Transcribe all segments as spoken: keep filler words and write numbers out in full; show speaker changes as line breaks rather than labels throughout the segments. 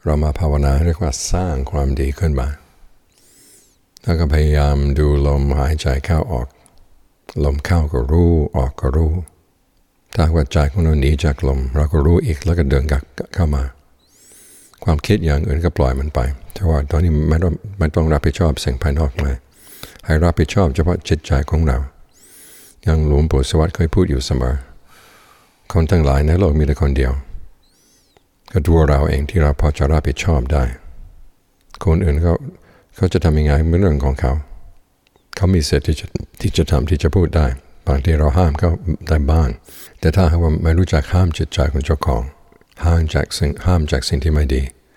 เรามาภาวนาเรียกว่าสร้างความดีขึ้นมาแล้วก็พยายามดูลมหายใจเข้าออกลมเข้าก็รู้ออกก็รู้ถ้าว่าใจของเราหนีจากลมเราก็รู้อีกแล้วก็เดินกลับเข้ามาความคิดอย่างอื่นก็ปล่อยมันไปเพราะว่าตอนนี้ไม่ต้องไม่ต้องรับผิดชอบสิ่งภายนอกมาให้รับผิดชอบเฉพาะจิตใจของเราอย่างหลวงปู่สวัสดิ์เคยพูดอยู่เสมอคนทั้งหลายในโลกมีแต่คนเดียวก็ตัวเราเองที่เราพอจะรับผิดชอบได้คนอื่นเขาเขาจะทำยังไงเป็นเรื่องของเขาเขามีสิทธิ์ที่จะที่จะทำที่จะพูดได้บางทีเราห้ามเขาได้บ้างแต่ถ้าหากว่าไม่รู้จักห้ามจิตใจของเจ้าของห้ามจากสิ่งห้ามจากสิ่งที่ไม่ดี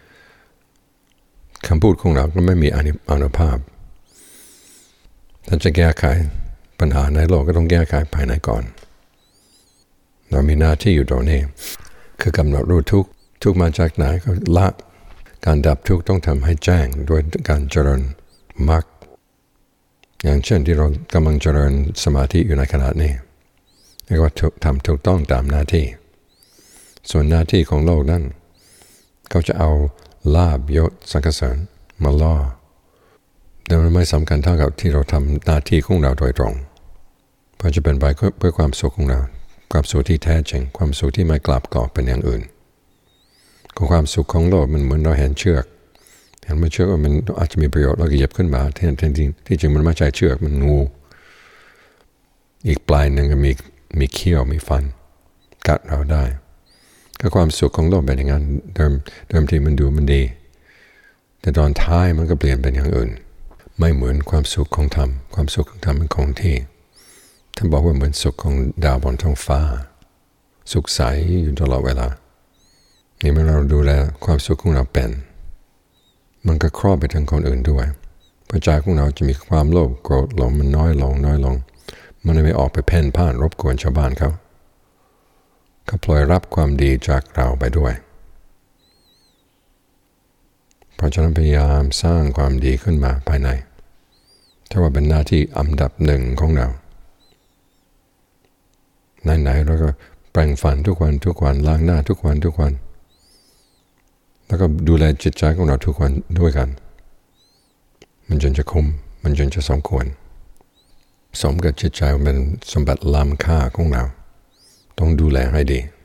คำพูดของเราก็ไม่มีอานุภาพถ้าจะแก้ไขปัญหาในโลกก็ต้องแก้ไขภายในก่อนเรามีหน้าที่อยู่ตรงนี้คือกำหนดรู้ทุกทุกมาจากไหนก็ละการดับทุกต้องทำให้แจ้งด้วยการเจริญมรรคอย่างเช่นที่เรากำลังเจริญสมาธิอยู่ในขณะนี้เรียกว่าทำถูกต้องตามหน้าที่ส่วนหน้าที่ของโลกนั้นเขาจะเอาลาภยศสรรเสริญมาล่อแต่มันไม่สำคัญเท่ากับที่เราทำหน้าที่ของเราโดยตรงเพราะจะเป็นไปเพื่อความสุขของเราความสุขที่แท้จริงความสุขที่ไม่กลับกรอกเป็นอย่างอื่นความสุขของโลกมันเหมือนเราเห็นเชือกเห็นมันเชือกมันอาจจะมีประโยชน์เราก็เหยียบขึ้นมาที่จริงที่จริงมันไม่ใช่เชือกมันงูอีกปลายหนึ่งก็มีมีเขี้ยวมีฟันกัดเราได้ก็ความสุขของโลกเป็นอย่างนั้นเดิมเดิมทีมันดูมันดีแต่ตอนท้ายมันก็เปลี่ยนเป็นอย่างอื่นไม่เหมือนความสุขของธรรมความสุขของธรรมเป็นคงที่ท่านบอกว่าเหมือนสุขของดาวบนท้องฟ้าสุขใสอยู่ตลอดเวลานี่เมื่อเราดูแลความสุขของเราเป็นมันก็ครอบไปถึงคนอื่นด้วยพระใจของเราจะมีความโลภโกรธหลงมันน้อยลงน้อยลงมันไม่ออกไปเพ่นพ่านรบกวนชาวบ้านเขาเขาปล่อยรับความดีจากเราไปด้วยเพราะฉะนั้นพยายามสร้างความดีขึ้นมาภายในถ้าว่าเป็นหน้าที่อันดับหนึ่งของเราไหนๆเราก็แปรงฟันทุกวันทุกวันล้างหน้าทุกวันทุกวันแล้วก็ดูแลจิตใจของเราทุกวันด้วยกันมันจนจะคุ้มมันจนจะสมควรสมกับจิตใจเป็นสมบัติล้ำค่าของเราต้องดูแลให้ดี